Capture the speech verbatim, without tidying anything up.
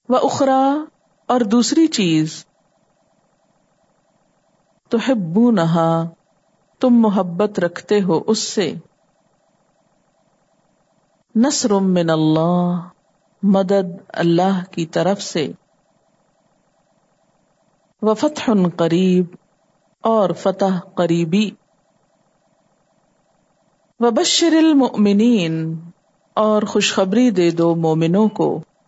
व उखरा और दूसरी चीज, तुहिब्बूनहा तुम मोहब्बत रखते हो उससे, नस्रुम मिनल्लाह मदद अल्लाह की तरफ से, व फतहुन करीब और फतह करीबी, व बश्शिरिल मुमिनीन और खुशखबरी दे दो मोमिनों को।